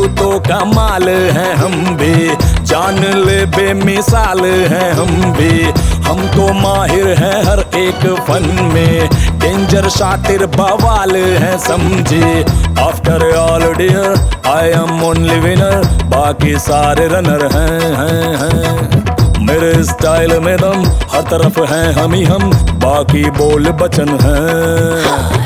तू तो कमाल है, हम भी जान ले बेमिसाल है, हम भी। हम तो माहिर हैं हर एक फन में, डेंजर शातिर बवाल है समझे। After all dear I am only winner, बाकी सारे रनर हैं। मेरे स्टाइल में दम, हर तरफ हैं हम ही हम, बाकी बोल बचन हैं।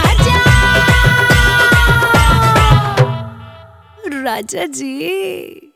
राजा जी।